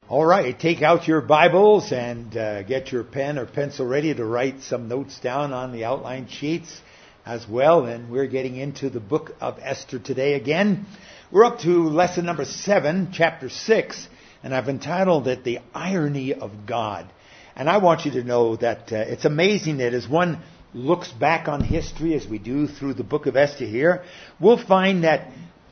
All right, take out your Bibles and get your pen or pencil ready to write some notes down on the outline sheets as well. And we're getting into the book of Esther today again. We're up to lesson number 7, chapter 6, and I've entitled it The Irony of God. And I want you to know that it's amazing that as one looks back on history, as we do through the book of Esther here, we'll find that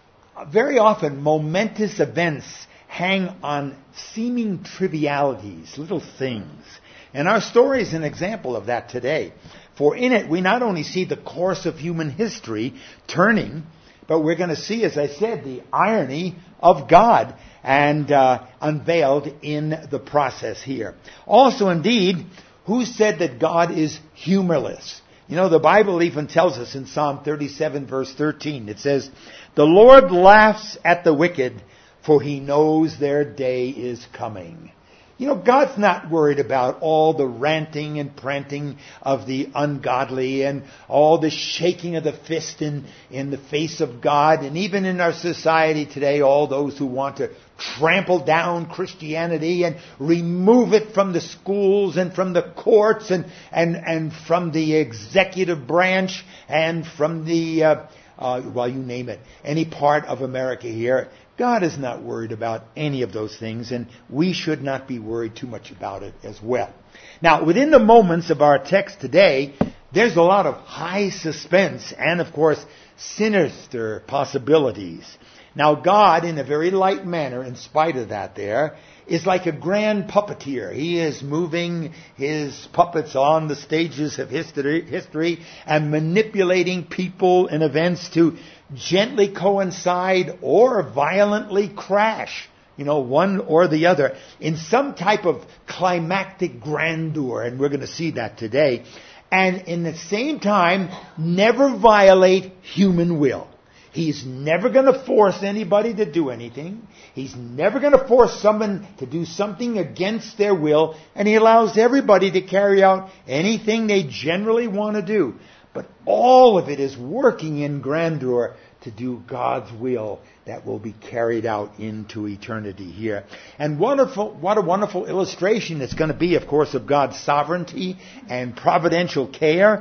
very often momentous events hang on seeming trivialities, little things. And our story is an example of that today. For in it, we not only see the course of human history turning, but we're going to see, as I said, the irony of God and unveiled in the process here. Also, indeed, who said that God is humorless? You know, the Bible even tells us in Psalm 37, verse 13, it says, "The Lord laughs at the wicked, for he knows their day is coming." You know, God's not worried about all the ranting and prancing of the ungodly and all the shaking of the fist in the face of God. And even in our society today, all those who want to trample down Christianity and remove it from the schools and from the courts and from the executive branch and from the, well, you name it, any part of America here. God is not worried about any of those things, and we should not be worried too much about it as well. Now, within the moments of our text today, there's a lot of high suspense and, of course, sinister possibilities. Now, God, in a very light manner, in spite of that there, is like a grand puppeteer. He is moving his puppets on the stages of history and manipulating people and events to gently coincide or violently crash, one or the other, in some type of climactic grandeur, and we're going to see that today, and in the same time, never violate human will. He's never going to force anybody to do anything. He's never going to force someone to do something against their will, and he allows everybody to carry out anything they generally want to do. But all of it is working in grandeur to do God's will that will be carried out into eternity here. And what a wonderful illustration it's going to be, of course, of God's sovereignty and providential care.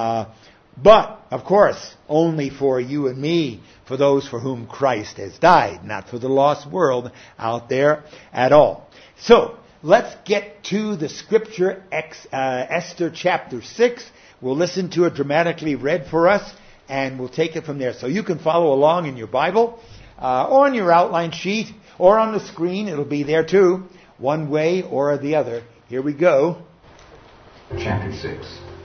But, of course, only for you and me, for those for whom Christ has died, not for the lost world out there at all. So, let's get to the scripture, Esther chapter 6. We'll listen to it dramatically read for us, and we'll take it from there. So you can follow along in your Bible, or on your outline sheet, or on the screen. It'll be there too, one way or the other. Here we go. Chapter 6.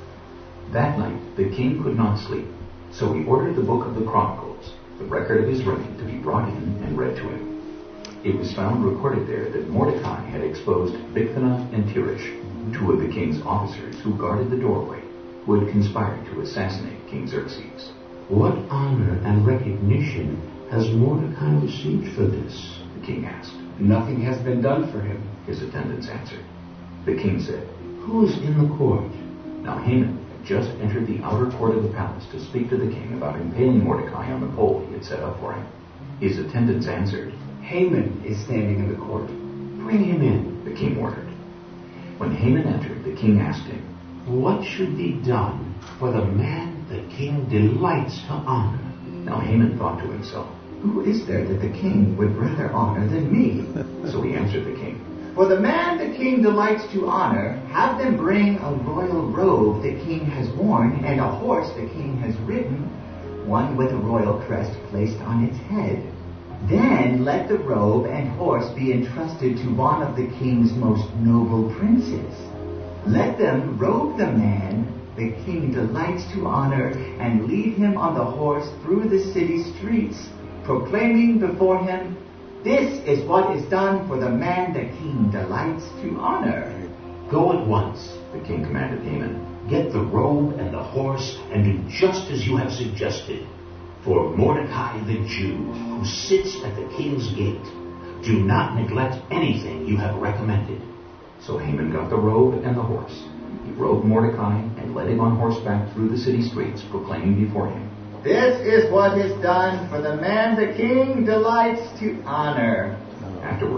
That night the king could not sleep, so he ordered the book of the Chronicles, the record of his reign, to be brought in and read to him. It was found recorded there that Mordecai had exposed Bigthana and Teresh, two of the king's officers who guarded the doorway, who had conspired to assassinate King Xerxes. "What honor and recognition has Mordecai received for this?" the king asked. "Nothing has been done for him," his attendants answered. The king said, "Who is in the court?" Now Haman had just entered the outer court of the palace to speak to the king about impaling Mordecai on the pole he had set up for him. His attendants answered, "Haman is standing in the court." "Bring him in," the king ordered. When Haman entered, the king asked him, "What should be done for the man the king delights to honor?" Now Haman thought to himself, "Who is there that the king would rather honor than me?" So he answered the king, "For the man the king delights to honor, have them bring a royal robe the king has worn, and a horse the king has ridden, one with a royal crest placed on its head. Then let the robe and horse be entrusted to one of the king's most noble princes. Let them robe the man the king delights to honor and lead him on the horse through the city streets, proclaiming before him, 'This is what is done for the man the king delights to honor.'" "Go at once," the king commanded Haman. "Get the robe and the horse and do just as you have suggested. For Mordecai the Jew, who sits at the king's gate, do not neglect anything you have recommended." So Haman got the robe and the horse. He robed Mordecai and led him on horseback through the city streets, proclaiming before him, "This is what is done for the man the king delights to honor." Afterward,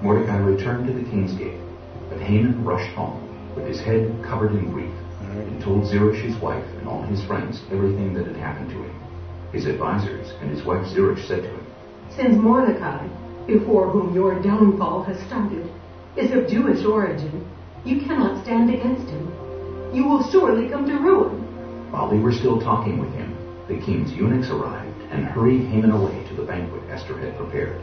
Mordecai returned to the king's gate, but Haman rushed home, with his head covered in grief, and told Zeresh his wife and all his friends everything that had happened to him. His advisers and his wife Zeresh said to him, "Since Mordecai, before whom your downfall has started, is of Jewish origin, you cannot stand against him. You will surely come to ruin." While they were still talking with him, the king's eunuchs arrived and hurried Haman away to the banquet Esther had prepared.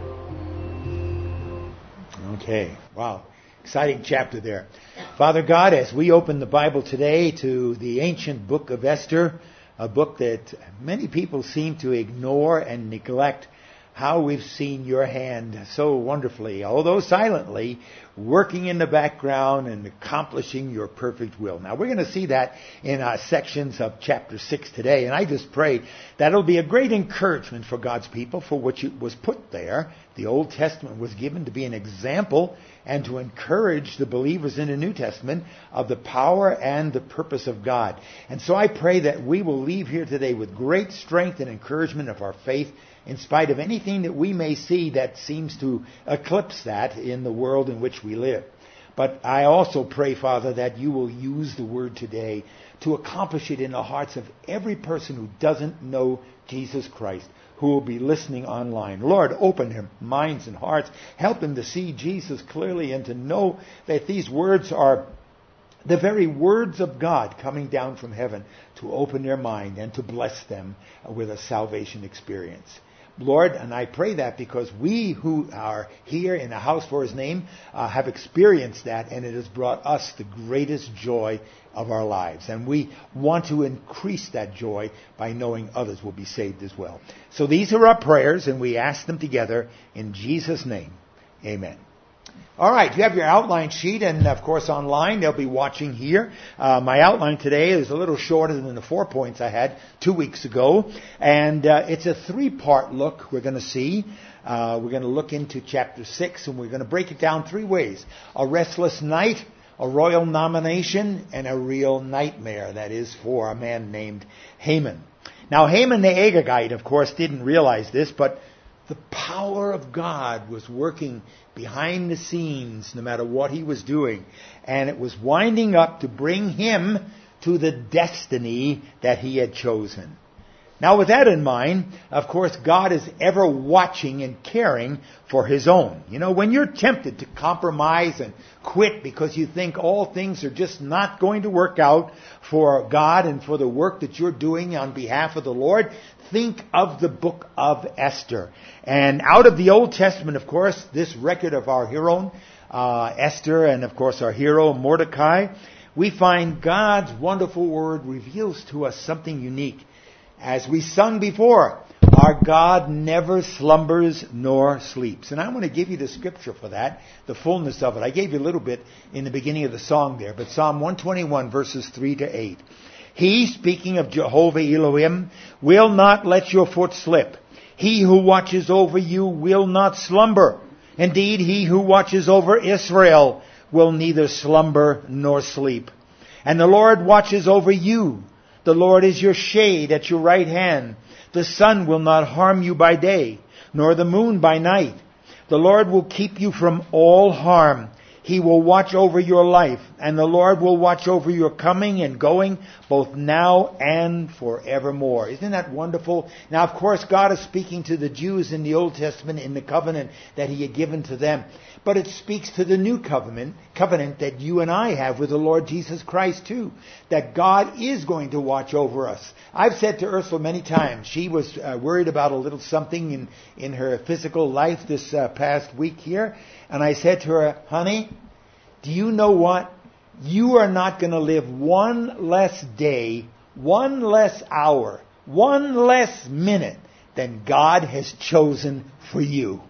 Okay, wow. Exciting chapter there. Father God, as we open the Bible today to the ancient book of Esther, a book that many people seem to ignore and neglect, how we've seen your hand so wonderfully, although silently, working in the background and accomplishing your perfect will. Now, we're going to see that in sections of chapter 6 today, and I just pray that it'll be a great encouragement for God's people for which it was put there. The Old Testament was given to be an example and to encourage the believers in the New Testament of the power and the purpose of God. And so I pray that we will leave here today with great strength and encouragement of our faith, in spite of anything that we may see that seems to eclipse that in the world in which we live. But I also pray, Father, that you will use the word today to accomplish it in the hearts of every person who doesn't know Jesus Christ, who will be listening online. Lord, open their minds and hearts. Help them to see Jesus clearly and to know that these words are the very words of God coming down from heaven to open their mind and to bless them with a salvation experience. Lord, and I pray that because we who are here in the house for his name have experienced that, and it has brought us the greatest joy of our lives. And we want to increase that joy by knowing others will be saved as well. So these are our prayers, and we ask them together in Jesus' name. Amen. All right, you have your outline sheet, and of course online, they'll be watching here. My outline today is a little shorter than the 4 points I had 2 weeks ago, and it's a 3-part look we're going to see. We're going to look into chapter 6, and we're going to break it down 3 ways. A restless night, a royal nomination, and a real nightmare. That is for a man named Haman. Now, Haman the Agagite, of course, didn't realize this, but the power of God was working behind the scenes no matter what he was doing. And it was winding up to bring him to the destiny that he had chosen. Now, with that in mind, of course, God is ever watching and caring for his own. You know, when you're tempted to compromise and quit because you think all things are just not going to work out for God and for the work that you're doing on behalf of the Lord, think of the book of Esther. And out of the Old Testament, of course, this record of our hero, Esther, and of course our hero, Mordecai, we find God's wonderful word reveals to us something unique. As we sung before, our God never slumbers nor sleeps. And I want to give you the scripture for that, the fullness of it. I gave you a little bit in the beginning of the song there, but Psalm 121 verses 3 to 8. He, speaking of Jehovah Elohim, will not let your foot slip. He who watches over you will not slumber. Indeed, he who watches over Israel will neither slumber nor sleep. And the Lord watches over you. The Lord is your shade at your right hand. The sun will not harm you by day, nor the moon by night. The Lord will keep you from all harm. He will watch over your life, and the Lord will watch over your coming and going, both now and forevermore. Isn't that wonderful? Now, of course, God is speaking to the Jews in the Old Testament in the covenant that he had given to them. But it speaks to the new covenant that you and I have with the Lord Jesus Christ too. That God is going to watch over us. I've said to Ursula many times, she was worried about a little something in her physical life this past week here. And I said to her, honey, do you know what? You are not going to live one less day, one less hour, one less minute than God has chosen for you.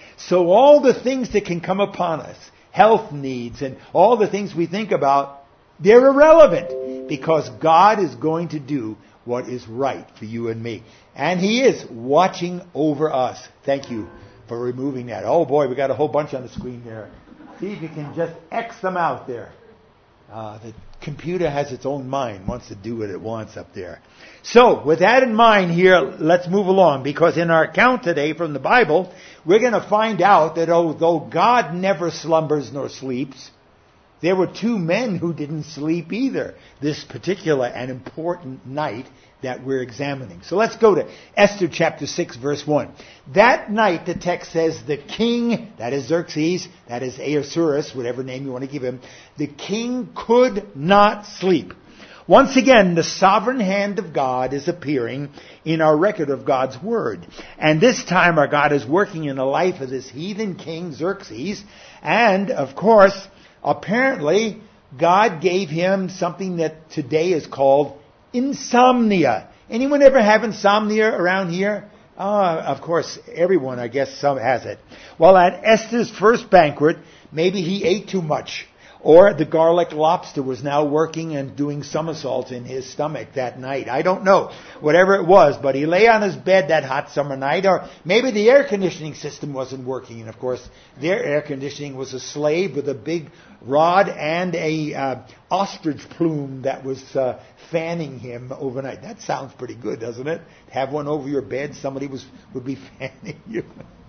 So all the things that can come upon us, health needs and all the things we think about, they're irrelevant because God is going to do what is right for you and me. And he is watching over us. Thank you for removing that. Oh boy, we got a whole bunch on the screen there. See if you can just X them out there. The computer has its own mind, wants to do what it wants up there. So, with that in mind here, let's move along, because in our account today from the Bible, we're going to find out that although God never slumbers nor sleeps, there were two men who didn't sleep either this particular and important night that we're examining. So let's go to Esther chapter 6, verse 1. That night, the text says, the king, that is Xerxes, that is Ahasuerus, whatever name you want to give him, the king could not sleep. Once again, the sovereign hand of God is appearing in our record of God's word. And this time our God is working in the life of this heathen king, Xerxes. And, of course, apparently, God gave him something that today is called insomnia. Anyone ever have insomnia around here? Of course, everyone, I guess, some has it. Well, at Esther's first banquet, maybe he ate too much. Or the garlic lobster was now working and doing somersaults in his stomach that night. I don't know. Whatever it was, but he lay on his bed that hot summer night. Or maybe the air conditioning system wasn't working. And of course, their air conditioning was a slave with a big rod and a ostrich plume that was fanning him overnight. That sounds pretty good, doesn't it? Have one over your bed, somebody would be fanning you.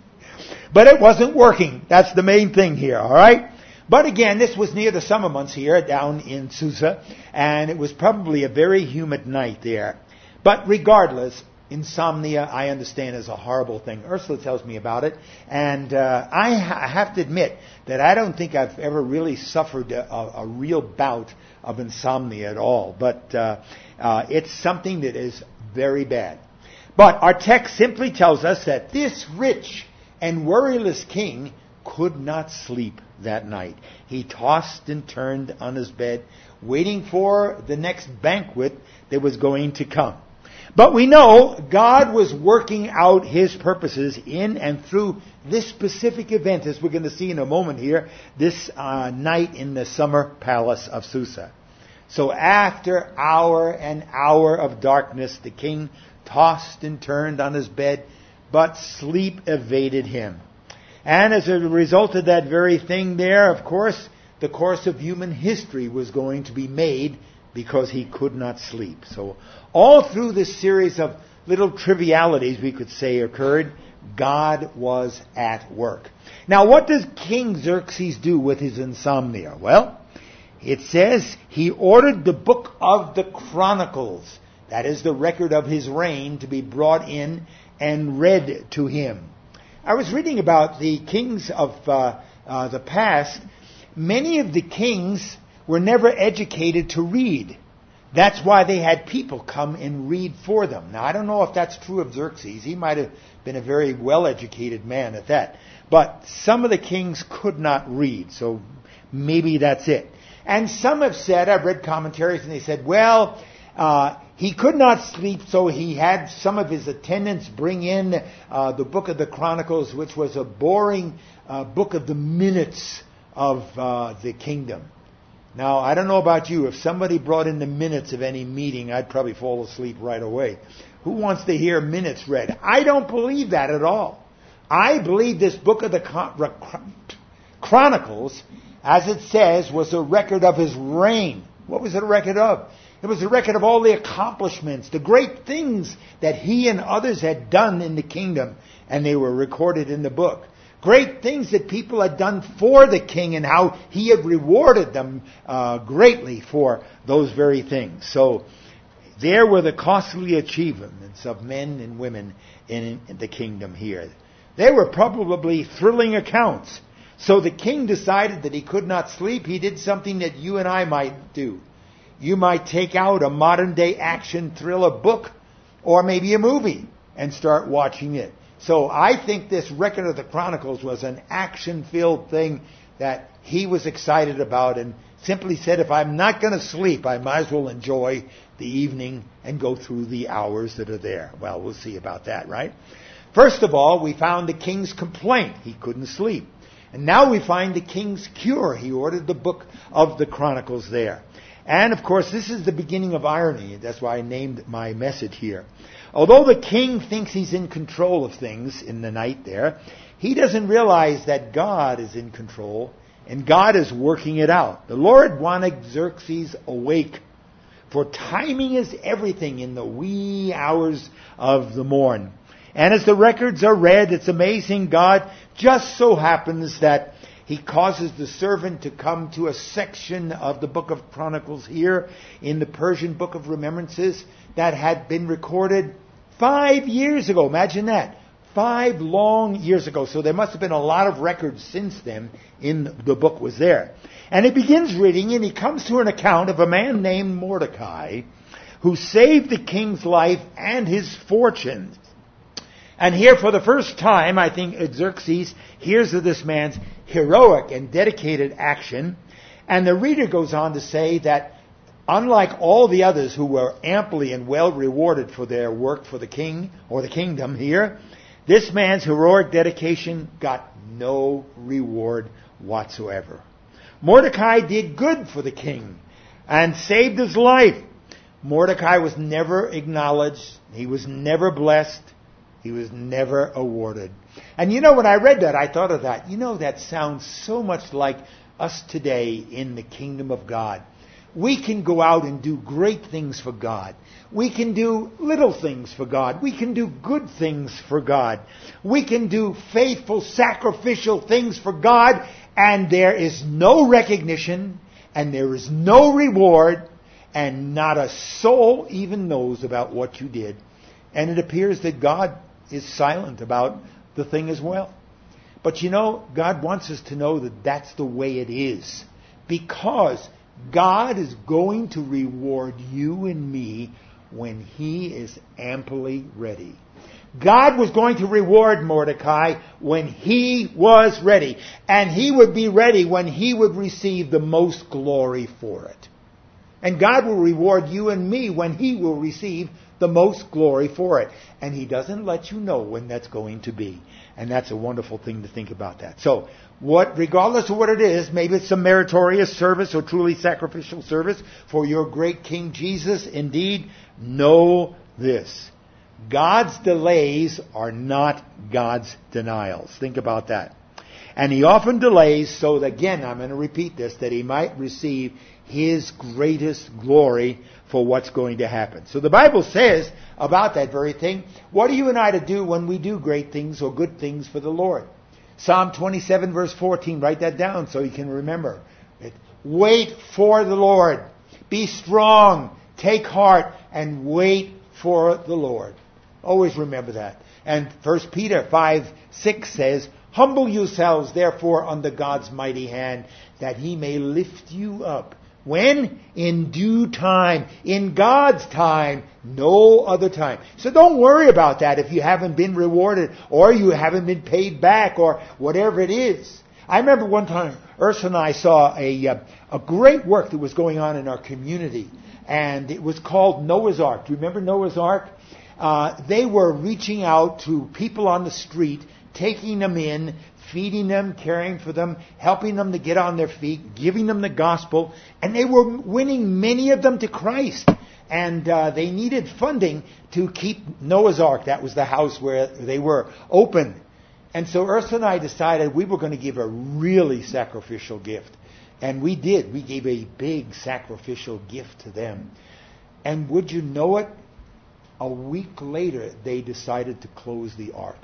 But it wasn't working. That's the main thing here, all right? But again, this was near the summer months here down in Susa, and it was probably a very humid night there. But regardless, insomnia, I understand, is a horrible thing. Ursula tells me about it, and I have to admit that I don't think I've ever really suffered a real bout of insomnia at all. But it's something that is very bad. But our text simply tells us that this rich and worryless king could not sleep that night. He tossed and turned on his bed, waiting for the next banquet that was going to come. But we know God was working out His purposes in and through this specific event, as we're going to see in a moment here, this night in the summer palace of Susa. So after hour and hour of darkness, the king tossed and turned on his bed, but sleep evaded him. And as a result of that very thing there, of course, the course of human history was going to be made because he could not sleep. So all through this series of little trivialities, we could say, occurred, God was at work. Now, what does King Xerxes do with his insomnia? Well, it says he ordered the book of the Chronicles, that is the record of his reign, to be brought in and read to him. I was reading about the kings of the past. Many of the kings were never educated to read. That's why they had people come and read for them. Now, I don't know if that's true of Xerxes. He might have been a very well-educated man at that. But some of the kings could not read, so maybe that's it. And some have said, I've read commentaries, and they said, well, he could not sleep, so he had some of his attendants bring in the book of the Chronicles, which was a boring book of the minutes of the kingdom. Now, I don't know about you. If somebody brought in the minutes of any meeting, I'd probably fall asleep right away. Who wants to hear minutes read? I don't believe that at all. I believe this book of the Chronicles, as it says, was a record of his reign. What was it a record of? It was a record of all the accomplishments, the great things that he and others had done in the kingdom, and they were recorded in the book. Great things that people had done for the king and how he had rewarded them greatly for those very things. So there were the costly achievements of men and women in the kingdom here. They were probably thrilling accounts. So the king decided that he could not sleep. He did something that you and I might do. You might take out a modern-day action thriller book or maybe a movie and start watching it. So I think this record of the Chronicles was an action-filled thing that he was excited about and simply said, if I'm not going to sleep, I might as well enjoy the evening and go through the hours that are there. Well, we'll see about that, right? First of all, we found the king's complaint. He couldn't sleep. And now we find the king's cure. He ordered the book of the Chronicles there. And, of course, this is the beginning of irony. That's why I named my message here. Although the king thinks he's in control of things in the night there, he doesn't realize that God is in control And God is working it out. The Lord wanted Xerxes awake, for timing is everything in the wee hours of the morn. And as the records are read, it's amazing. God just so happens that He causes the servant to come to a section of the book of Chronicles here in the Persian Book of Remembrances that had been recorded 5 years ago. Imagine that. 5 long years ago. So there must have been a lot of records since then in the book was there. And he begins reading, and he comes to an account of a man named Mordecai who saved the king's life and his fortunes. And here for the first time, I think Xerxes hears of this man's heroic and dedicated action. And the reader goes on to say that unlike all the others who were amply and well rewarded for their work for the king or the kingdom here, this man's heroic dedication got no reward whatsoever. Mordecai did good for the king and saved his life. Mordecai was never acknowledged. He was never blessed. He was never awarded. And when I read that, I thought of that. That sounds so much like us today in the kingdom of God. We can go out and do great things for God. We can do little things for God. We can do good things for God. We can do faithful, sacrificial things for God, and there is no recognition, and there is no reward, and not a soul even knows about what you did. And it appears that God is silent about the thing as well. But God wants us to know that that's the way it is. Because God is going to reward you and me when He is amply ready. God was going to reward Mordecai when he was ready. And He would be ready when He would receive the most glory for it. And God will reward you and me when He will receive the most glory for it. And He doesn't let you know when that's going to be. And that's a wonderful thing to think about that. So, regardless of what it is, maybe it's some meritorious service or truly sacrificial service for your great King Jesus. Indeed, know this. God's delays are not God's denials. Think about that. And He often delays so that, again, I'm going to repeat this, that He might receive His greatest glory for what's going to happen. So the Bible says about that very thing, what are you and I to do when we do great things or good things for the Lord? Psalm 27 verse 14, write that down so you can remember it. Wait for the Lord. Be strong. Take heart and wait for the Lord. Always remember that. And 1 Peter 5:6 says, humble yourselves therefore under God's mighty hand, that He may lift you up. When? In due time. In God's time. No other time. So don't worry about that if you haven't been rewarded or you haven't been paid back or whatever it is. I remember one time Ursula and I saw a great work that was going on in our community. And it was called Noah's Ark. Do you remember Noah's Ark? They were reaching out to people on the street, taking them in, feeding them, caring for them, helping them to get on their feet, giving them the gospel. And they were winning many of them to Christ. And they needed funding to keep Noah's Ark. That was the house where they were open. And so Ursula and I decided we were going to give a really sacrificial gift. And we did. We gave a big sacrificial gift to them. And would you know it? A week later, they decided to close the ark.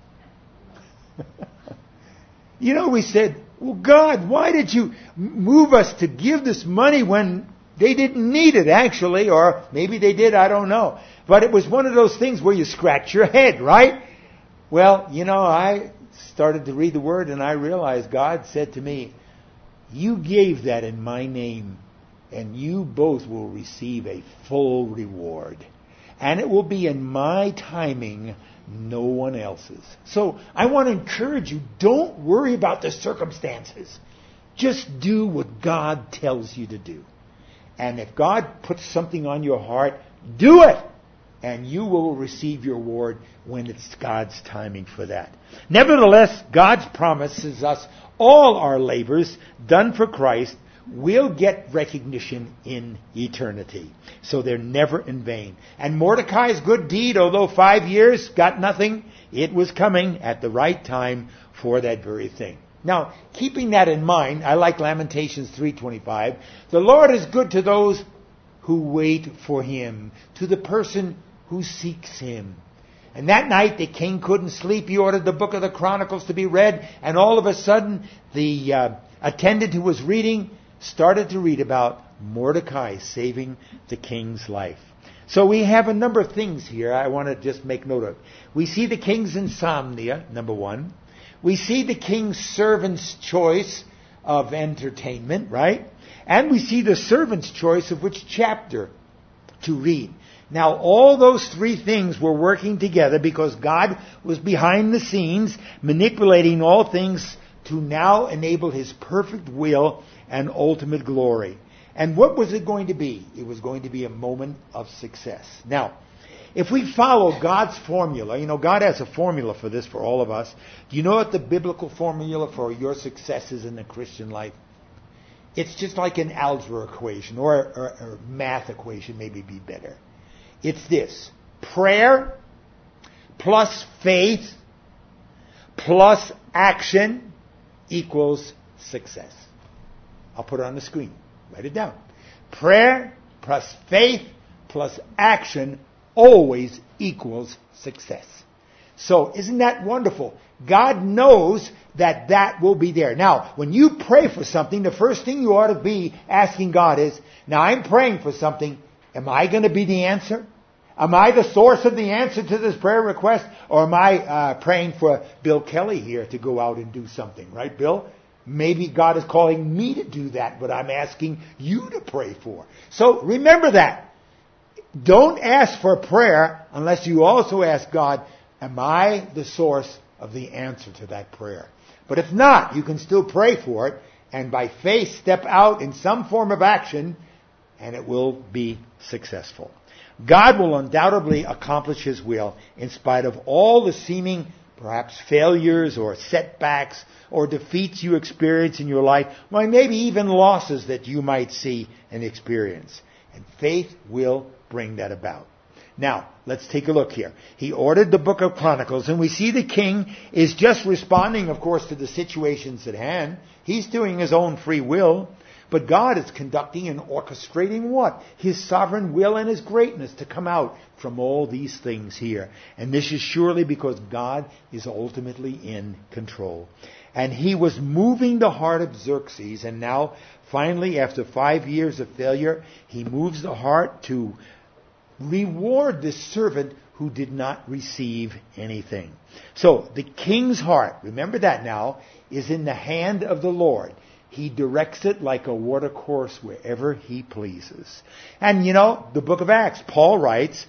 We said, well, God, why did you move us to give this money when they didn't need it, actually? Or maybe they did, I don't know. But it was one of those things where you scratch your head, right? Well, I started to read the Word and I realized God said to me, you gave that in my name, and you both will receive a full reward. And it will be in my timing, no one else's. So I want to encourage you, don't worry about the circumstances. Just do what God tells you to do. And if God puts something on your heart, do it. And you will receive your reward when it's God's timing for that. Nevertheless, God's promises us all our labors done for Christ will get recognition in eternity. So they're never in vain. And Mordecai's good deed, although 5 years got nothing, it was coming at the right time for that very thing. Now, keeping that in mind, I like Lamentations 3:25. The Lord is good to those who wait for Him, to the person who seeks Him. And that night the king couldn't sleep. He ordered the book of the Chronicles to be read, and all of a sudden the attendant who was reading started to read about Mordecai saving the king's life. So we have a number of things here I want to just make note of. We see the king's insomnia, number one. We see the king's servant's choice of entertainment, right? And we see the servant's choice of which chapter to read. Now, all those three things were working together because God was behind the scenes, manipulating all things to now enable His perfect will and ultimate glory. And what was it going to be? It was going to be a moment of success. Now, if we follow God's formula, God has a formula for this for all of us. Do you know what the biblical formula for your success is in the Christian life? It's just like an algebra equation or math equation, maybe be better. It's this: prayer plus faith plus action equals success. I'll put it on the screen. Write it down. Prayer plus faith plus action always equals success. So isn't that wonderful? God knows that will be there. Now, when you pray for something, the first thing you ought to be asking God is, now I'm praying for something. Am I going to be the answer? Am I the source of the answer to this prayer request? Or am I praying for Bill Kelly here to go out and do something? Right, Bill? Maybe God is calling me to do that, but I'm asking you to pray for. So remember that. Don't ask for prayer unless you also ask God, am I the source of the answer to that prayer? But if not, you can still pray for it, and by faith step out in some form of action, and it will be successful. God will undoubtedly accomplish His will in spite of all the seeming perhaps failures or setbacks or defeats you experience in your life, or maybe even losses that you might see and experience. And faith will bring that about. Now, let's take a look here. He ordered the book of Chronicles, and we see the king is just responding, of course, to the situations at hand. He's doing his own free will. But God is conducting and orchestrating what? His sovereign will and His greatness to come out from all these things here. And this is surely because God is ultimately in control. And He was moving the heart of Xerxes, and now, finally, after 5 years of failure, He moves the heart to reward this servant who did not receive anything. So, the king's heart, remember that now, is in the hand of the Lord. He directs it like a watercourse wherever He pleases. And the book of Acts, Luke writes,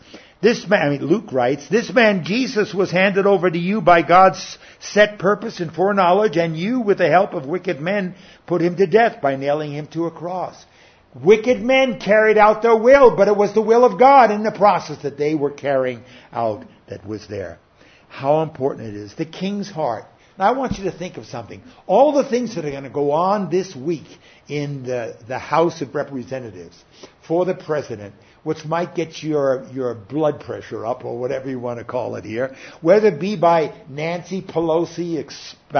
this man Jesus was handed over to you by God's set purpose and foreknowledge, and you, with the help of wicked men, put Him to death by nailing Him to a cross. Wicked men carried out their will, but it was the will of God in the process that they were carrying out that was there. How important it is. The king's heart. Now I want you to think of something. All the things that are going to go on this week in the House of Representatives for the President, which might get your blood pressure up or whatever you want to call it here, whether it be by Nancy Pelosi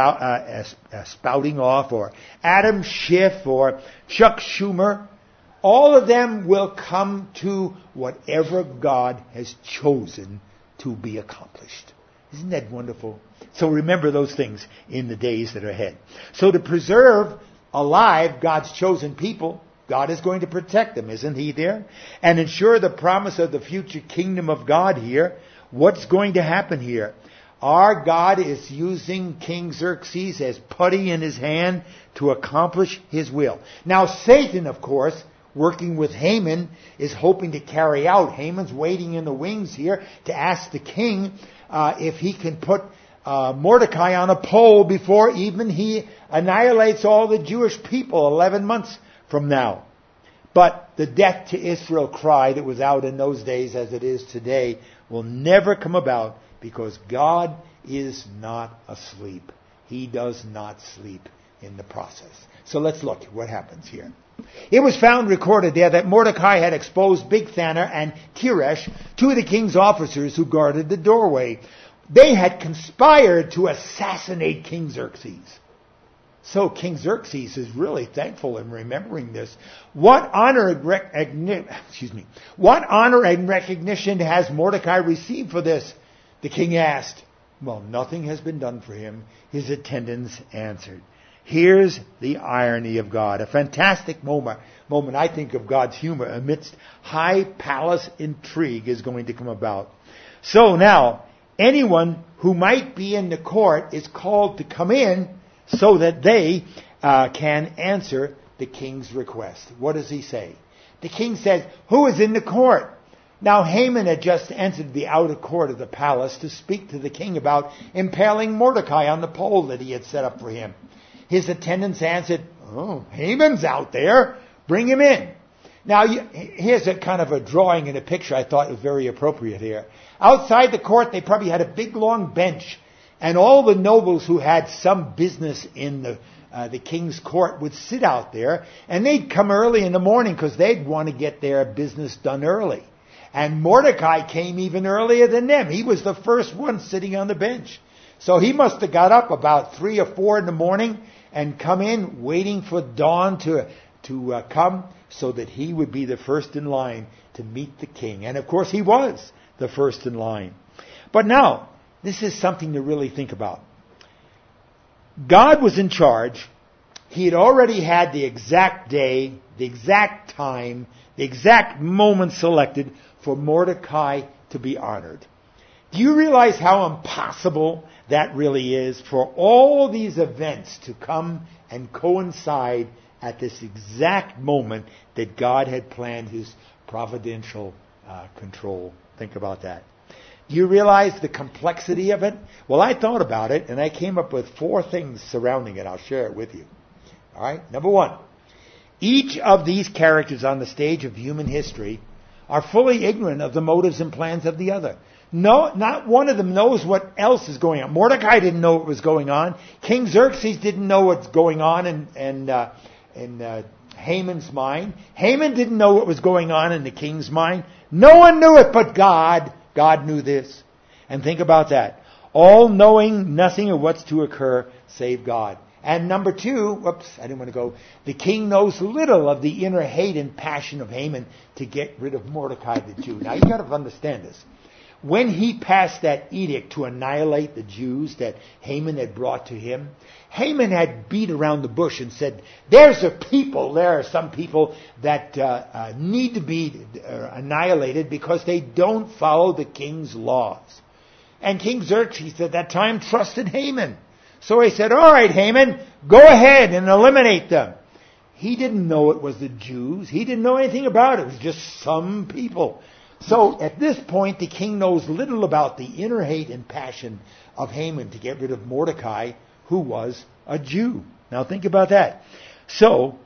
spouting off or Adam Schiff or Chuck Schumer, all of them will come to whatever God has chosen to be accomplished. Isn't that wonderful? So remember those things in the days that are ahead. So to preserve alive God's chosen people, God is going to protect them, isn't He there? And ensure the promise of the future kingdom of God here. What's going to happen here? Our God is using King Xerxes as putty in his hand to accomplish His will. Now Satan, of course, working with Haman, is hoping to carry out. Haman's waiting in the wings here to ask the king if he can put Mordecai on a pole before even he annihilates all the Jewish people 11 months from now. But the death to Israel cry that was out in those days as it is today will never come about because God is not asleep. He does not sleep in the process. So let's look at what happens here. It was found recorded there that Mordecai had exposed Bigthana and Teresh, two of the king's officers who guarded the doorway. They had conspired to assassinate King Xerxes. So King Xerxes is really thankful in remembering this. What honor and recognition has Mordecai received for this? The king asked. Well, nothing has been done for him. His attendants answered. Here's the irony of God. A fantastic moment I think of God's humor amidst high palace intrigue is going to come about. So now, anyone who might be in the court is called to come in so that they can answer the king's request. What does he say? The king says, who is in the court? Now Haman had just entered the outer court of the palace to speak to the king about impaling Mordecai on the pole that he had set up for him. His attendants answered, oh, Haman's out there. Bring him in. Now, here's a kind of a drawing and a picture I thought was very appropriate here. Outside the court, they probably had a big, long bench, and all the nobles who had some business in the king's court would sit out there, and they'd come early in the morning because they'd want to get their business done early. And Mordecai came even earlier than them. He was the first one sitting on the bench. So he must have got up about 3 or 4 in the morning and come in waiting for dawn to come so that he would be the first in line to meet the king. And of course he was the first in line. But now, this is something to really think about. God was in charge. He had already had the exact day, the exact time, the exact moment selected for Mordecai to be honored. Do you realize how impossible that really is for all these events to come and coincide at this exact moment that God had planned his providential control? Think about that. Do you realize the complexity of it? Well, I thought about it, and I came up with 4 things surrounding it. I'll share it with you. All right? Number 1, each of these characters on the stage of human history are fully ignorant of the motives and plans of the other. No, not one of them knows what else is going on. Mordecai didn't know what was going on. King Xerxes didn't know what's going on in Haman's mind. Haman didn't know what was going on in the king's mind. No one knew it but God. God knew this. And think about that. All knowing nothing of what's to occur save God. And number 2, the king knows little of the inner hate and passion of Haman to get rid of Mordecai the Jew. Now you've got to understand this. When he passed that edict to annihilate the Jews that Haman had brought to him, Haman had beat around the bush and said, there are some people that need to be annihilated because they don't follow the king's laws. And King Xerxes at that time trusted Haman. So he said, all right, Haman, go ahead and eliminate them. He didn't know it was the Jews. He didn't know anything about it. It was just some people. So at this point, the king knows little about the inner hate and passion of Haman to get rid of Mordecai, who was a Jew. Now think about that. So,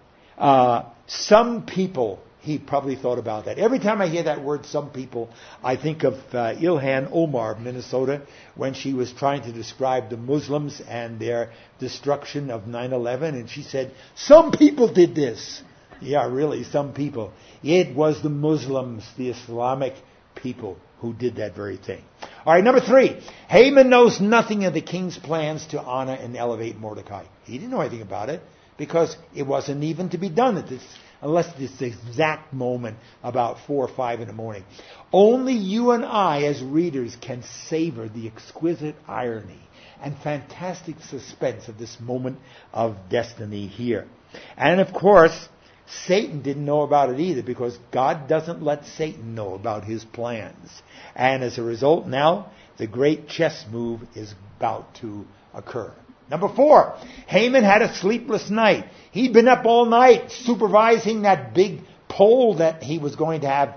some people, he probably thought about that. Every time I hear that word, some people, I think of Ilhan Omar of Minnesota when she was trying to describe the Muslims and their destruction of 9/11. And she said, some people did this. Yeah, really, some people. It was the Muslims, the Islamic people, who did that very thing. All right, number 3. Haman knows nothing of the king's plans to honor and elevate Mordecai. He didn't know anything about it because it wasn't even to be done at this, unless this exact moment about 4 or 5 in the morning. Only you and I as readers can savor the exquisite irony and fantastic suspense of this moment of destiny here. And of course, Satan didn't know about it either because God doesn't let Satan know about his plans. And as a result, now the great chess move is about to occur. Number 4, Haman had a sleepless night. He'd been up all night supervising that big pole that he was going to have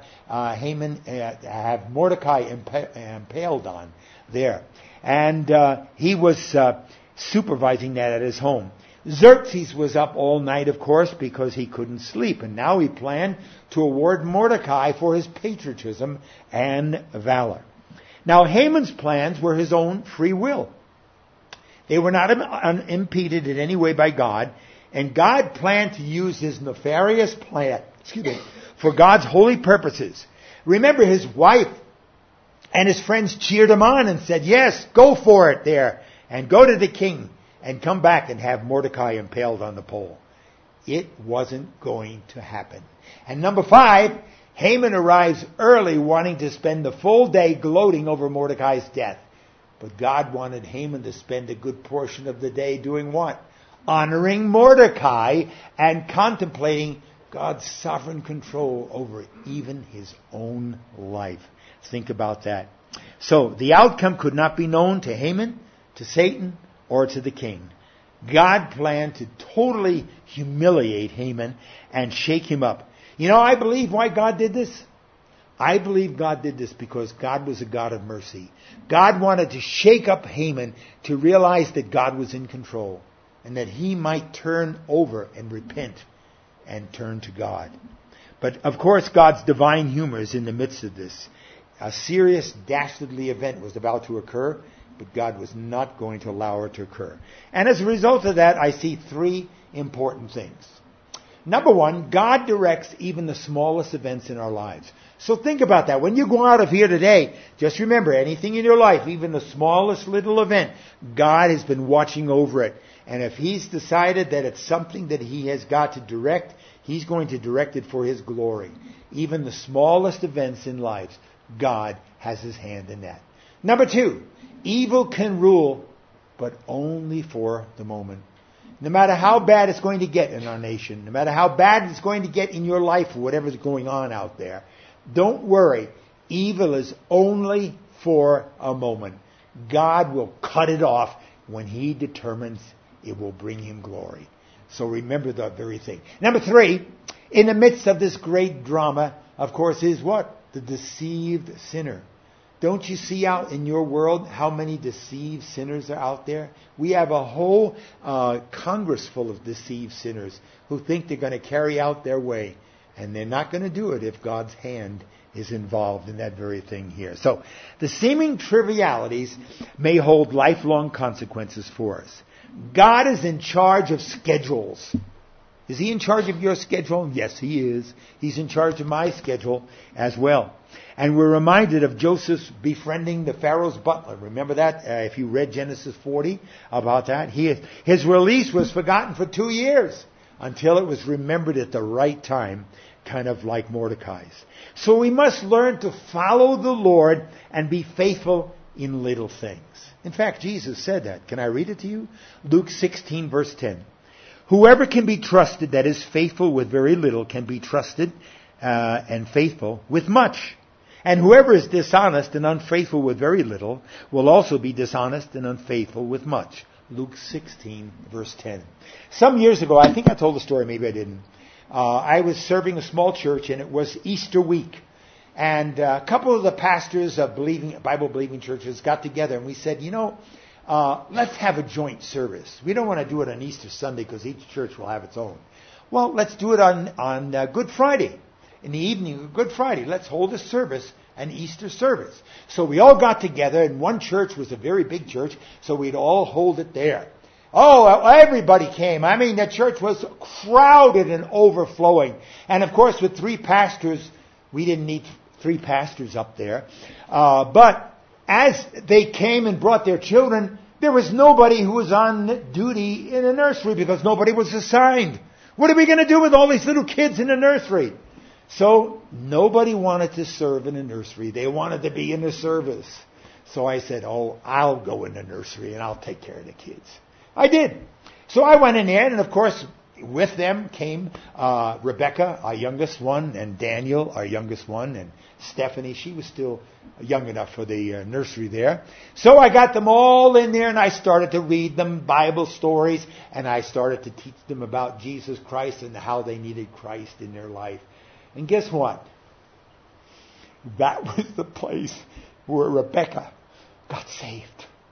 have Mordecai impaled on there. And he was supervising that at his home. Xerxes was up all night, of course, because he couldn't sleep. And now he planned to award Mordecai for his patriotism and valor. Now, Haman's plans were his own free will. They were not unimpeded in any way by God. And God planned to use his nefarious plan, for God's holy purposes. Remember, his wife and his friends cheered him on and said, yes, go for it there. And go to the king and come back and have Mordecai impaled on the pole. It wasn't going to happen. And number 5, Haman arrives early wanting to spend the full day gloating over Mordecai's death. But God wanted Haman to spend a good portion of the day doing what? Honoring Mordecai and contemplating God's sovereign control over even his own life. Think about that. So the outcome could not be known to Haman, to Satan, or to the king. God planned to totally humiliate Haman and shake him up. You know, I believe why God did this. I believe God did this because God was a God of mercy. God wanted to shake up Haman to realize that God was in control and that he might turn over and repent and turn to God. But of course, God's divine humor is in the midst of this. A serious, dastardly event was about to occur, but God was not going to allow it to occur. And as a result of that, I see 3 important things. Number 1, God directs even the smallest events in our lives. So think about that. When you go out of here today, just remember, anything in your life, even the smallest little event, God has been watching over it. And if He's decided that it's something that He has got to direct, He's going to direct it for His glory. Even the smallest events in lives, God has His hand in that. Number 2, evil can rule, but only for the moment. No matter how bad it's going to get in our nation, no matter how bad it's going to get in your life or whatever's going on out there, don't worry. Evil is only for a moment. God will cut it off when He determines it will bring Him glory. So remember that very thing. Number 3, in the midst of this great drama, of course, is what? The deceived sinner. Don't you see out in your world how many deceived sinners are out there? We have a whole Congress full of deceived sinners who think they're going to carry out their way. And they're not going to do it if God's hand is involved in that very thing here. So the seeming trivialities may hold lifelong consequences for us. God is in charge of schedules. Is He in charge of your schedule? Yes, He is. He's in charge of my schedule as well. And we're reminded of Joseph's befriending the Pharaoh's butler. Remember that? If you read Genesis 40 about that. His release was forgotten for 2 years until it was remembered at the right time, kind of like Mordecai's. So we must learn to follow the Lord and be faithful in little things. In fact, Jesus said that. Can I read it to you? Luke 16, verse 10. Whoever can be trusted that is faithful with very little can be trusted and faithful with much. And whoever is dishonest and unfaithful with very little will also be dishonest and unfaithful with much. Luke 16, verse 10. Some years ago, I think I told the story, maybe I didn't. I was serving a small church, and it was Easter week. And a couple of the pastors of Bible-believing churches got together, and we said, let's have a joint service. We don't want to do it on Easter Sunday because each church will have its own. Well, let's do it on Good Friday. In the evening of Good Friday, let's hold a service, an Easter service. So we all got together, and one church was a very big church, so we'd all hold it there. Oh, everybody came. I mean, the church was crowded and overflowing. And of course, with 3 pastors, we didn't need 3 pastors up there. But as they came and brought their children, there was nobody who was on duty in a nursery because nobody was assigned. What are we going to do with all these little kids in the nursery? So nobody wanted to serve in a nursery. They wanted to be in the service. So I said, I'll go in the nursery and I'll take care of the kids. I did. So I went in there, and of course, with them came Rebecca, our youngest one, and Daniel, our youngest one, and Stephanie. She was still young enough for the nursery there. So I got them all in there, and I started to read them Bible stories, and I started to teach them about Jesus Christ and how they needed Christ in their life. And guess what? That was the place where Rebecca got saved.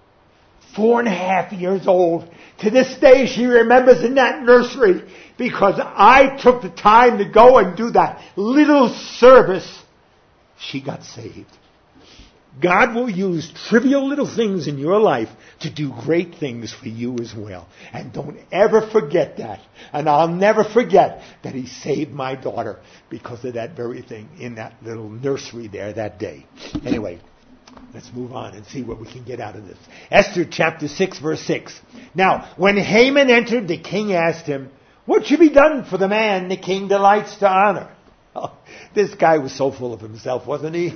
4.5 years old. To this day, she remembers in that nursery because I took the time to go and do that little service. She got saved. God will use trivial little things in your life to do great things for you as well. And don't ever forget that. And I'll never forget that He saved my daughter because of that very thing in that little nursery there that day. Anyway, Let's move on and see what we can get out of this. Esther chapter 6, verse 6. Now, when Haman entered, the king asked him, what should be done for the man the king delights to honor? Oh, this guy was so full of himself, wasn't he?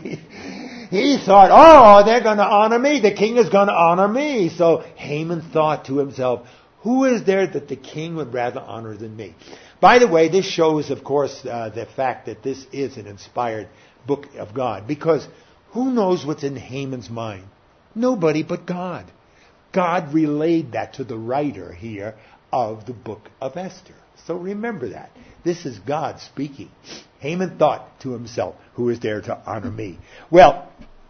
He thought, oh, they're going to honor me. The king is going to honor me. So Haman thought to himself, who is there that the king would rather honor than me? By the way, this shows, of course, the fact that this is an inspired book of God. Because who knows what's in Haman's mind? Nobody but God. God relayed that to the writer here of the book of Esther. So remember that. This is God speaking. Haman thought to himself, who is there to honor me? Well,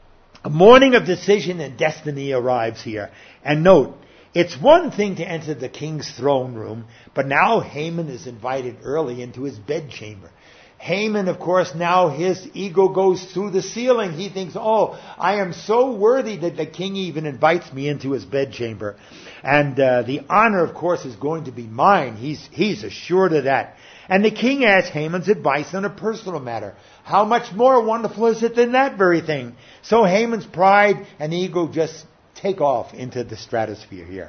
a morning of decision and destiny arrives here. And note, it's one thing to enter the king's throne room, but now Haman is invited early into his bedchamber. Haman, of course, now his ego goes through the ceiling. He thinks, oh, I am so worthy that the king even invites me into his bedchamber. And the honor, of course, is going to be mine. He's assured of that. And the king asked Haman's advice on a personal matter. How much more wonderful is it than that very thing? So Haman's pride and ego just take off into the stratosphere here.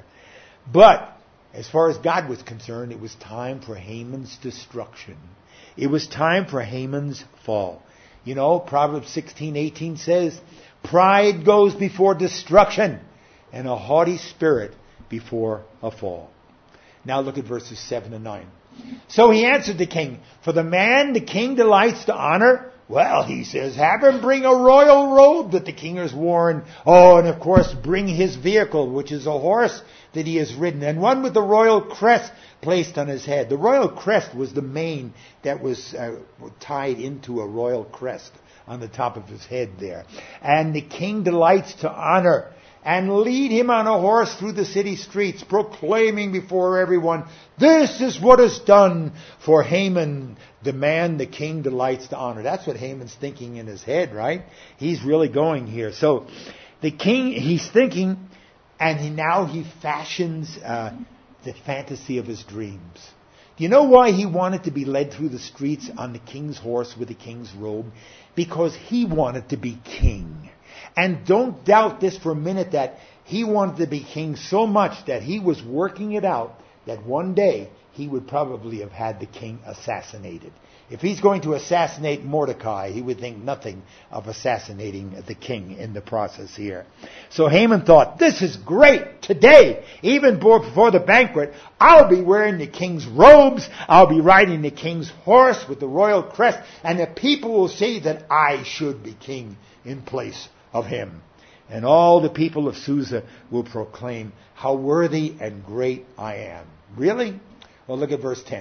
But as far as God was concerned, it was time for Haman's destruction. It was time for Haman's fall. You know, Proverbs 16:18 says, pride goes before destruction, and a haughty spirit before a fall. Now look at verses 7 and 9. So he answered the king, for the man the king delights to honor, well, he says, have him bring a royal robe that the king has worn. Oh, and of course, bring his vehicle, which is a horse that he has ridden, and one with the royal crest placed on his head. The royal crest was the mane that was tied into a royal crest on the top of his head there. And the king delights to honor and lead him on a horse through the city streets, proclaiming before everyone, this is what is done for Haman, the man the king delights to honor. That's what Haman's thinking in his head, right? He's really going here. So the king, he's thinking, and now he fashions the fantasy of his dreams. Do you know why he wanted to be led through the streets on the king's horse with the king's robe? Because he wanted to be king. And don't doubt this for a minute, that he wanted to be king so much that he was working it out that one day he would probably have had the king assassinated. If he's going to assassinate Mordecai, he would think nothing of assassinating the king in the process here. So Haman thought, this is great. Today, even before the banquet, I'll be wearing the king's robes. I'll be riding the king's horse with the royal crest, and the people will see that I should be king in place of him. And all the people of Susa will proclaim how worthy and great I am. Really? Well, look at verse 10.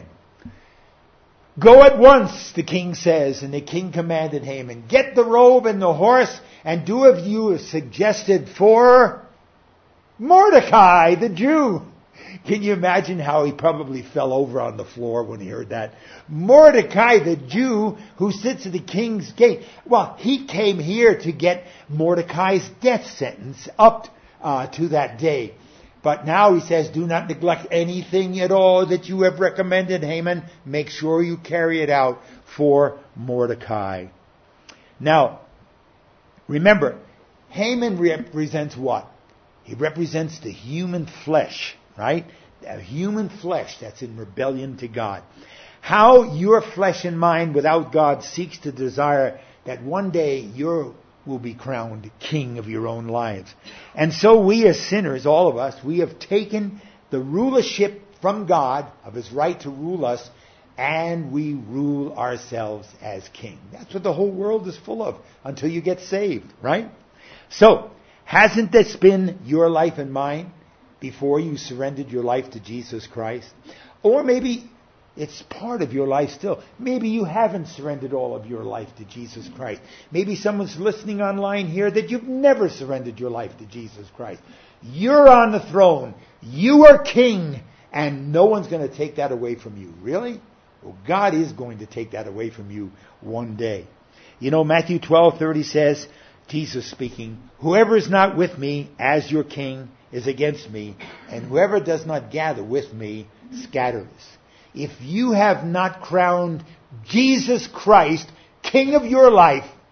Go at once, the king says, and the king commanded Haman, get the robe and the horse, and do as you have suggested for Mordecai, the Jew. Can you imagine how he probably fell over on the floor when he heard that? Mordecai, the Jew, who sits at the king's gate. Well, he came here to get Mordecai's death sentence up to that day. But now he says, do not neglect anything at all that you have recommended, Haman. Make sure you carry it out for Mordecai. Now, remember, Haman represents what? He represents the human flesh, right? A human flesh that's in rebellion to God. How your flesh and mind without God seeks to desire that one day you will be crowned king of your own lives. And so we as sinners, all of us, we have taken the rulership from God of his right to rule us, and we rule ourselves as king. That's what the whole world is full of until you get saved, right? So, hasn't this been your life and mine before you surrendered your life to Jesus Christ? Or maybe it's part of your life still. Maybe you haven't surrendered all of your life to Jesus Christ. Maybe someone's listening online here that you've never surrendered your life to Jesus Christ. You're on the throne. You are king. And no one's going to take that away from you. Really? Well, God is going to take that away from you one day. You know, Matthew 12:30 says, Jesus speaking, whoever is not with me as your king is against me, and whoever does not gather with me scatters. If you have not crowned Jesus Christ, King of your life,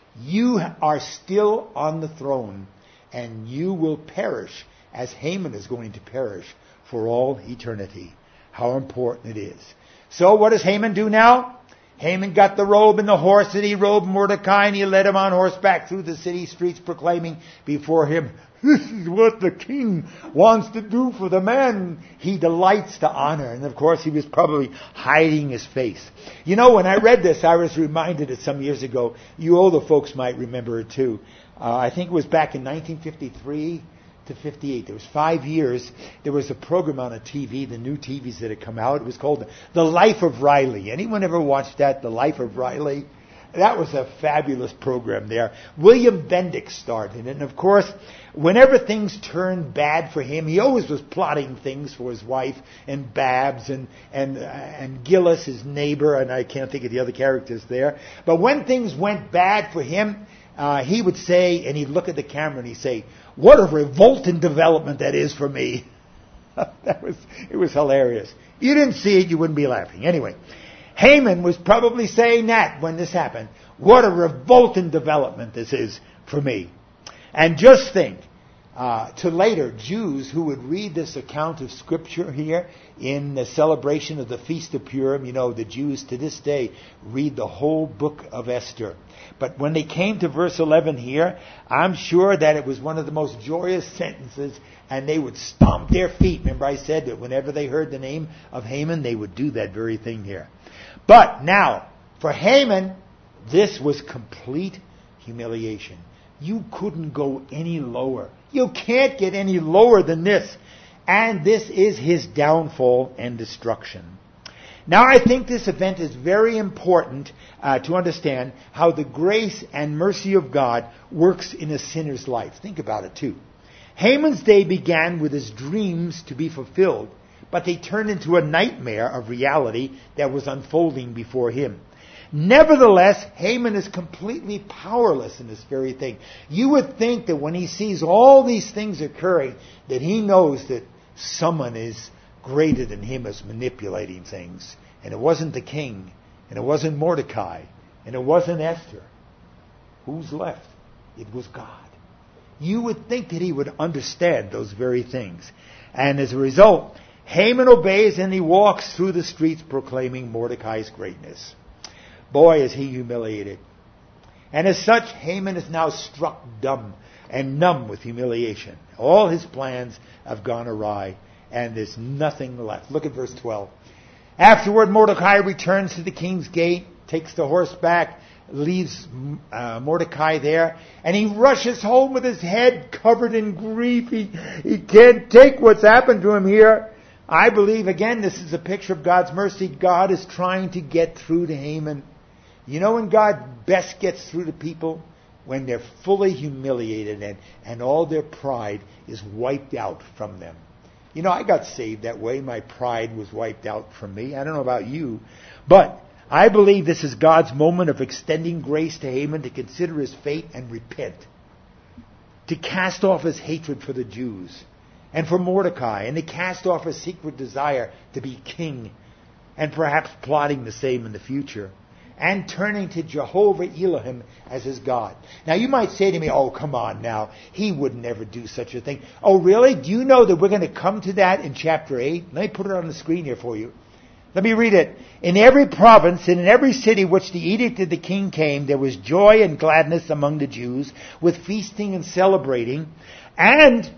You are still on the throne, and you will perish as Haman is going to perish for all eternity. How important it is. So what does Haman do now? Haman got the robe and the horse, and he robed Mordecai, and he led him on horseback through the city streets, proclaiming before him, "This is what the king wants to do for the man he delights to honor." And of course, he was probably hiding his face. You know, when I read this, I was reminded of some years ago. You older folks might remember it too. I think it was back in 1953 to 58. There was 5 years. There was a program on a TV, the new TVs that had come out. It was called The Life of Riley. Anyone ever watched that, The Life of Riley? That was a fabulous program there. William Bendix starred in it. And of course, whenever things turned bad for him, he always was plotting things for his wife and Babs and Gillis, his neighbor, and I can't think of the other characters there. But when things went bad for him, he would say, and he'd look at the camera and he'd say, "What a revolting development that is for me." It was hilarious. You didn't see it, you wouldn't be laughing. Anyway, Haman was probably saying that when this happened. What a revolting development this is for me. And just think, to later Jews who would read this account of Scripture here in the celebration of the Feast of Purim. You know, the Jews to this day read the whole book of Esther. But when they came to verse 11 here, I'm sure that it was one of the most joyous sentences, and they would stomp their feet. Remember I said that whenever they heard the name of Haman, they would do that very thing here. But now, for Haman, this was complete humiliation. You couldn't go any lower. You can't get any lower than this. And this is his downfall and destruction. Now, I think this event is very important to understand how the grace and mercy of God works in a sinner's life. Think about it, too. Haman's day began with his dreams to be fulfilled, but they turned into a nightmare of reality that was unfolding before him. Nevertheless, Haman is completely powerless in this very thing. You would think that when he sees all these things occurring, that he knows that someone is greater than him is manipulating things. And it wasn't the king, and it wasn't Mordecai, and it wasn't Esther. Who's left? It was God. You would think that he would understand those very things. And as a result, Haman obeys and he walks through the streets proclaiming Mordecai's greatness. Boy, is he humiliated. And as such, Haman is now struck dumb and numb with humiliation. All his plans have gone awry, and there's nothing left. Look at verse 12. Afterward, Mordecai returns to the king's gate, takes the horse back, leaves Mordecai there, and he rushes home with his head covered in grief. He can't take what's happened to him here. I believe, again, this is a picture of God's mercy. God is trying to get through to Haman. You know when God best gets through to people? When they're fully humiliated and all their pride is wiped out from them. You know, I got saved that way. My pride was wiped out from me. I don't know about you. But I believe this is God's moment of extending grace to Haman to consider his fate and repent. To cast off his hatred for the Jews and for Mordecai. And to cast off his secret desire to be king. And perhaps plotting the same in the future. And turning to Jehovah Elohim as his God. Now you might say to me, oh, come on now. He would never do such a thing. Oh, really? Do you know that we're going to come to that in chapter 8? Let me put it on the screen here for you. Let me read it. In every province and in every city which the edict of the king came, there was joy and gladness among the Jews, with feasting and celebrating. And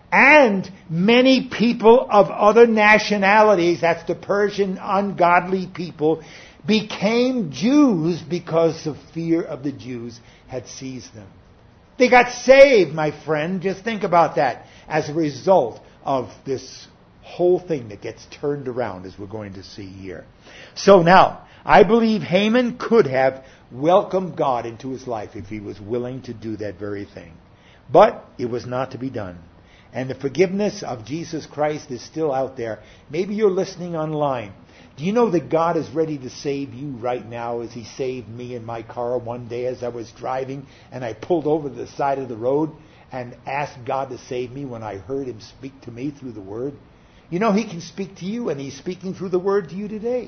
many people of other nationalities, that's the Persian ungodly people, became Jews because the fear of the Jews had seized them. They got saved, my friend. Just think about that as a result of this whole thing that gets turned around, as we're going to see here. So now, I believe Haman could have welcomed God into his life if he was willing to do that very thing. But it was not to be done. And the forgiveness of Jesus Christ is still out there. Maybe you're listening online. Do you know that God is ready to save you right now as he saved me in my car one day as I was driving and I pulled over to the side of the road and asked God to save me when I heard him speak to me through the Word? You know, he can speak to you, and he's speaking through the Word to you today.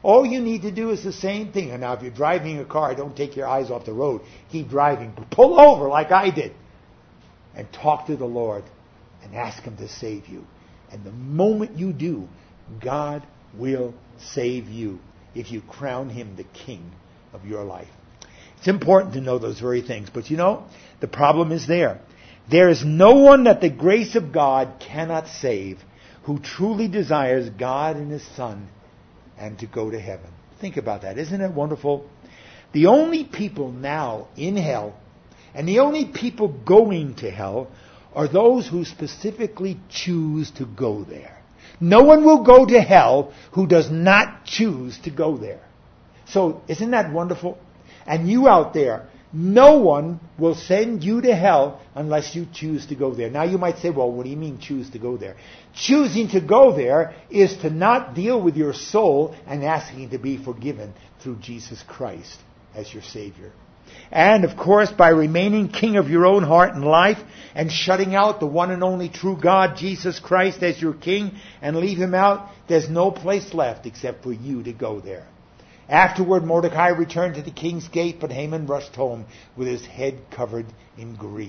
All you need to do is the same thing. And now if you're driving a car, don't take your eyes off the road. Keep driving. Pull over like I did. And talk to the Lord and ask Him to save you. And the moment you do, God will save you if you crown Him the King of your life. It's important to know those very things. But the problem is there. There is no one that the grace of God cannot save who truly desires God and His Son and to go to heaven. Think about that. Isn't it wonderful? The only people now in hell and the only people going to hell are those who specifically choose to go there. No one will go to hell who does not choose to go there. So, isn't that wonderful? And you out there, no one will send you to hell unless you choose to go there. Now you might say, well, what do you mean choose to go there? Choosing to go there is to not deal with your soul and asking to be forgiven through Jesus Christ as your Savior. And, of course, by remaining king of your own heart and life and shutting out the one and only true God, Jesus Christ, as your king and leave Him out, there's no place left except for you to go there. Afterward, Mordecai returned to the king's gate, but Haman rushed home with his head covered in grief.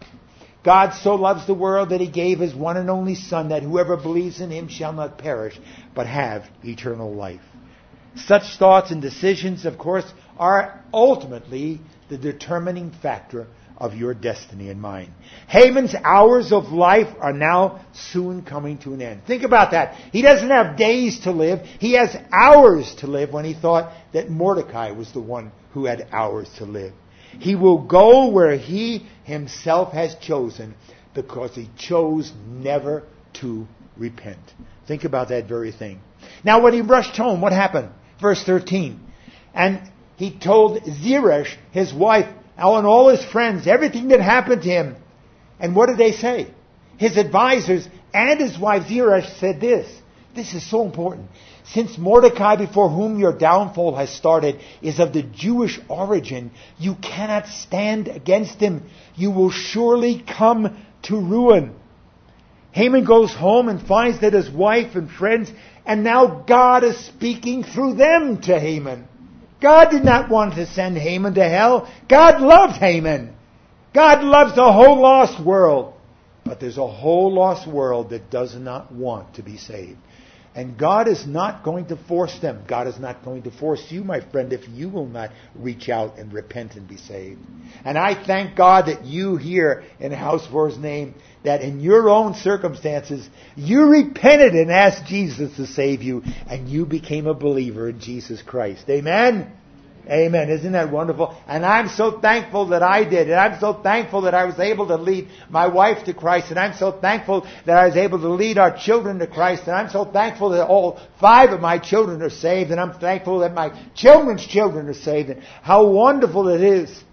God so loves the world that He gave His one and only Son, that whoever believes in Him shall not perish, but have eternal life. Such thoughts and decisions, of course, are ultimately the determining factor of your destiny and mine. Haman's hours of life are now soon coming to an end. Think about that. He doesn't have days to live. He has hours to live when he thought that Mordecai was the one who had hours to live. He will go where he himself has chosen because he chose never to repent. Think about that very thing. Now when he rushed home, what happened? Verse 13. And he told Zeresh, his wife, and all his friends, everything that happened to him. And what did they say? His advisors and his wife Zeresh said this. This is so important. Since Mordecai, before whom your downfall has started, is of the Jewish origin, you cannot stand against him. You will surely come to ruin. Haman goes home and finds that his wife and friends, and now God is speaking through them to Haman. God did not want to send Haman to hell. God loved Haman. God loves the whole lost world. But there's a whole lost world that does not want to be saved. And God is not going to force them. God is not going to force you, my friend, if you will not reach out and repent and be saved. And I thank God that you here in House for His name, that in your own circumstances, you repented and asked Jesus to save you, and you became a believer in Jesus Christ. Amen? Amen. Isn't that wonderful? And I'm so thankful that I did. And I'm so thankful that I was able to lead my wife to Christ. And I'm so thankful that I was able to lead our children to Christ. And I'm so thankful that all 5 of my children are saved. And I'm thankful that my children's children are saved. And how wonderful it is.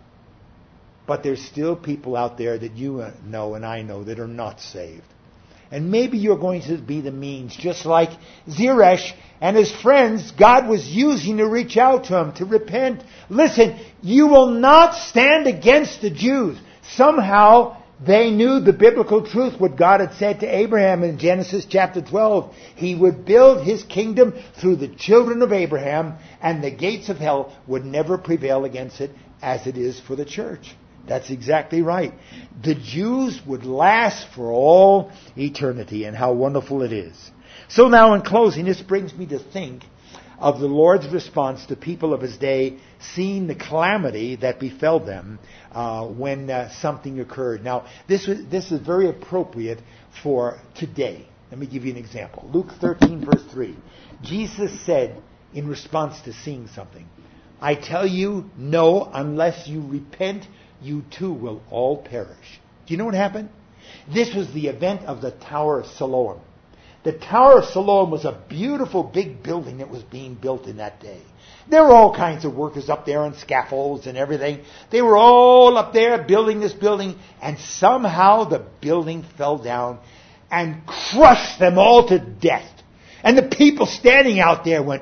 But there's still people out there that you know and I know that are not saved. And maybe you're going to be the means, just like Zeresh and his friends, God was using to reach out to him, to repent. Listen, you will not stand against the Jews. Somehow they knew the biblical truth, what God had said to Abraham in Genesis chapter 12. He would build His kingdom through the children of Abraham, and the gates of hell would never prevail against it, as it is for the church. That's exactly right. The Jews would last for all eternity, and how wonderful it is. So now in closing, this brings me to think of the Lord's response to people of His day seeing the calamity that befell them when something occurred. Now, this is very appropriate for today. Let me give you an example. Luke 13, verse 3. Jesus said in response to seeing something, I tell you, no, unless you repent, you too will all perish. Do you know what happened? This was the event of the Tower of Siloam. The Tower of Siloam was a beautiful big building that was being built in that day. There were all kinds of workers up there on scaffolds and everything. They were all up there building this building, and somehow the building fell down and crushed them all to death. And the people standing out there went,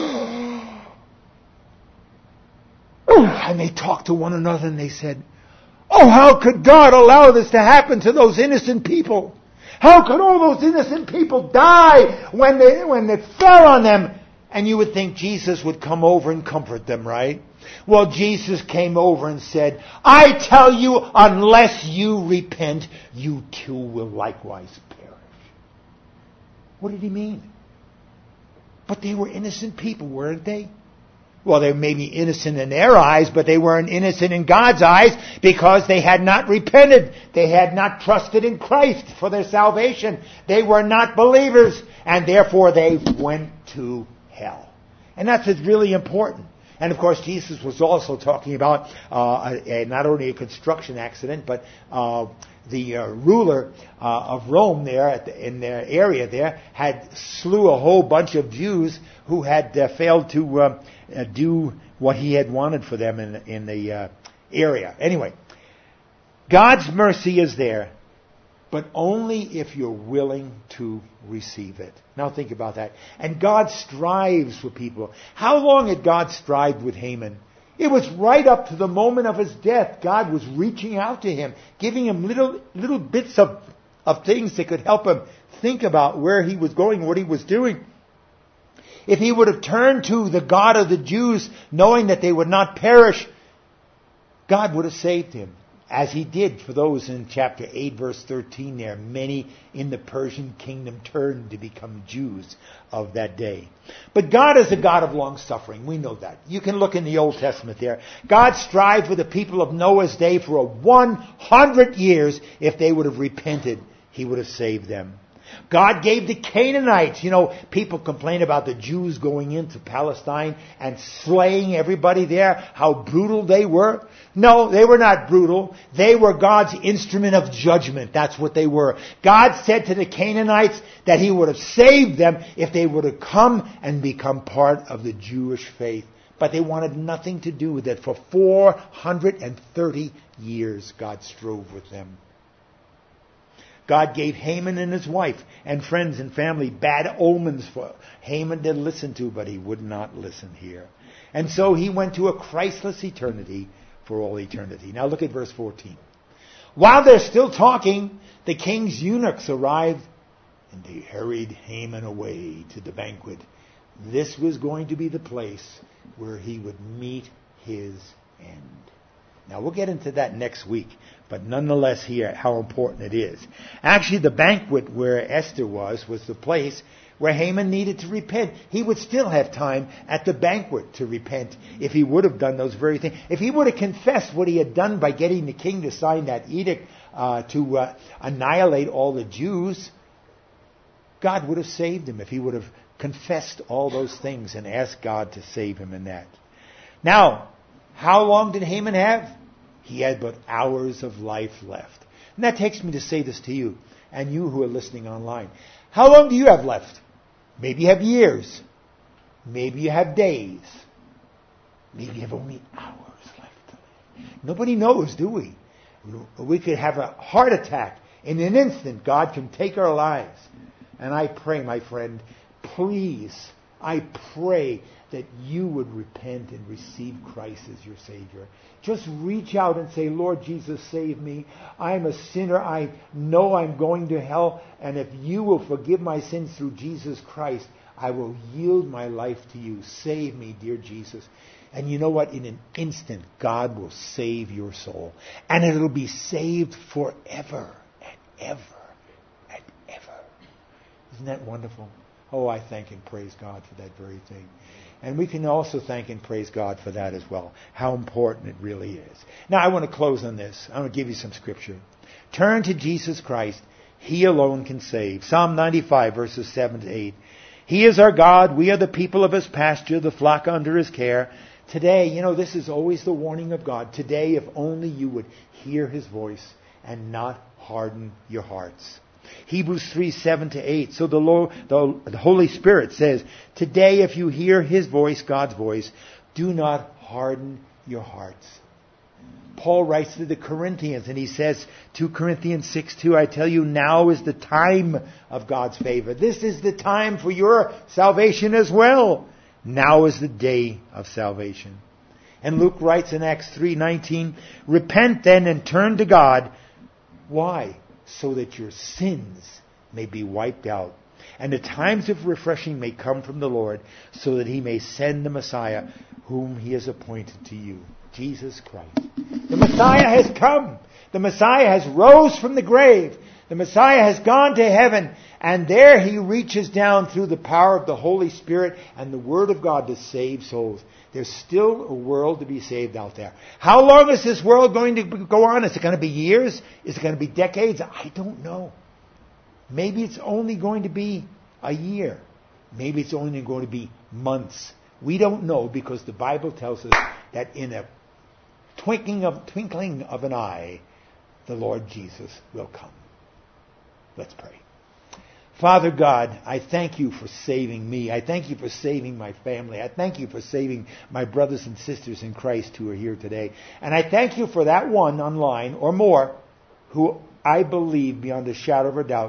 and they talked to one another and they said, oh, how could God allow this to happen to those innocent people? How could all those innocent people die when it fell on them? And you would think Jesus would come over and comfort them, right? Well, Jesus came over and said, I tell you, unless you repent, you too will likewise perish. What did he mean? But they were innocent people, weren't they? Well, they may be innocent in their eyes, but they weren't innocent in God's eyes because they had not repented. They had not trusted in Christ for their salvation. They were not believers, and therefore they went to hell. And that's really important. And of course, Jesus was also talking about not only a construction accident, but the ruler of Rome there in their area there had slew a whole bunch of Jews who had failed to do what he had wanted for them in the area. Anyway, God's mercy is there, but only if you're willing to receive it. Now think about that. And God strives for people. How long had God strived with Haman? It was right up to the moment of his death. God was reaching out to him, giving him little bits of things that could help him think about where he was going, what he was doing. If he would have turned to the God of the Jews, knowing that they would not perish, God would have saved him. As he did for those in chapter 8, verse 13 there. Many in the Persian kingdom turned to become Jews of that day. But God is a God of long suffering. We know that. You can look in the Old Testament there. God strived with the people of Noah's day for 100 years. If they would have repented, he would have saved them. God gave the Canaanites. You know, people complain about the Jews going into Palestine and slaying everybody there, how brutal they were. No, they were not brutal. They were God's instrument of judgment. That's what they were. God said to the Canaanites that he would have saved them if they would have come and become part of the Jewish faith. But they wanted nothing to do with it. For 430 years, God strove with them. God gave Haman and his wife and friends and family bad omens for Haman to listen to, but he would not listen here. And so he went to a Christless eternity for all eternity. Now look at verse 14. While they're still talking, the king's eunuchs arrived and they hurried Haman away to the banquet. This was going to be the place where he would meet his end. Now, we'll get into that next week, but nonetheless here, how important it is. Actually, the banquet where Esther was the place where Haman needed to repent. He would still have time at the banquet to repent if he would have done those very things. If he would have confessed what he had done by getting the king to sign that edict to annihilate all the Jews, God would have saved him if he would have confessed all those things and asked God to save him in that. Now, how long did Haman have? He had but hours of life left. And that takes me to say this to you, and you who are listening online. How long do you have left? Maybe you have years. Maybe you have days. Maybe you have only hours left to live. Nobody knows, do we? We could have a heart attack. In an instant, God can take our lives. And I pray, my friend, please, I pray that you would repent and receive Christ as your Savior. Just reach out and say, Lord Jesus, save me. I'm a sinner. I know I'm going to hell. And if you will forgive my sins through Jesus Christ, I will yield my life to you. Save me, dear Jesus. And you know what? In an instant, God will save your soul. And it'll be saved forever and ever and ever. Isn't that wonderful? Oh, I thank and praise God for that very thing. And we can also thank and praise God for that as well. How important it really is. Now I want to close on this. I want to give you some scripture. Turn to Jesus Christ. He alone can save. Psalm 95 verses 7 to 8. He is our God. We are the people of his pasture, the flock under his care. Today, you know, this is always the warning of God. Today, if only you would hear his voice and not harden your hearts. Hebrews 3, 7 to 8. So the Holy Spirit says, today if you hear his voice, God's voice, do not harden your hearts. Paul writes to the Corinthians and he says, 2 Corinthians 6, 2, I tell you, now is the time of God's favor. This is the time for your salvation as well. Now is the day of salvation. And Luke writes in Acts 3:19, repent then and turn to God. Why? So that your sins may be wiped out. and the times of refreshing may come from the Lord, so that he may send the Messiah whom he has appointed to you, Jesus Christ. The Messiah has come. The Messiah has rose from the grave. The Messiah has gone to heaven, and there he reaches down through the power of the Holy Spirit and the Word of God to save souls. There's still a world to be saved out there. How long is this world going to go on? Is it going to be years? Is it going to be decades? I don't know. Maybe it's only going to be a year. Maybe it's only going to be months. We don't know, because the Bible tells us that in a twinkling of an eye, the Lord Jesus will come. Let's pray. Father God, I thank you for saving me. I thank you for saving my family. I thank you for saving my brothers and sisters in Christ who are here today. And I thank you for that one online or more who I believe beyond a shadow of a doubt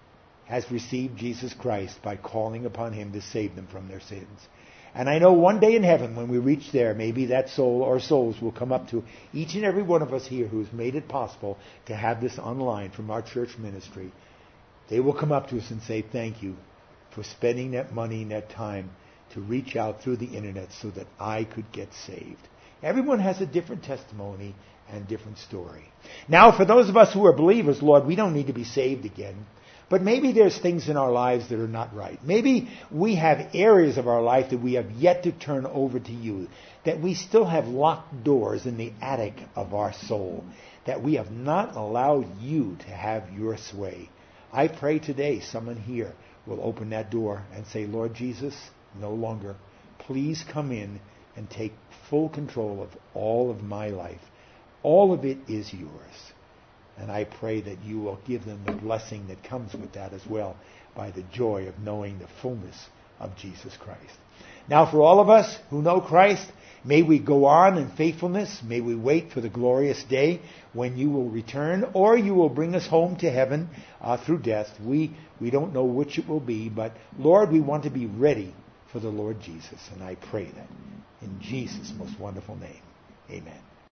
has received Jesus Christ by calling upon him to save them from their sins. And I know one day in heaven when we reach there, maybe that soul or souls will come up to each and every one of us here who's made it possible to have this online from our church ministry. They will come up to us and say, thank you for spending that money and that time to reach out through the internet so that I could get saved. Everyone has a different testimony and different story. Now, for those of us who are believers, Lord, we don't need to be saved again. But maybe there's things in our lives that are not right. Maybe we have areas of our life that we have yet to turn over to you, that we still have locked doors in the attic of our soul, that we have not allowed you to have your sway. I pray today someone here will open that door and say, Lord Jesus, no longer. Please come in and take full control of all of my life. All of it is yours. And I pray that you will give them the blessing that comes with that as well, by the joy of knowing the fullness of Jesus Christ. Now, for all of us who know Christ, may we go on in faithfulness. May we wait for the glorious day when you will return, or you will bring us home to heaven through death. We don't know which it will be, but Lord, we want to be ready for the Lord Jesus. And I pray that in Jesus' most wonderful name. Amen.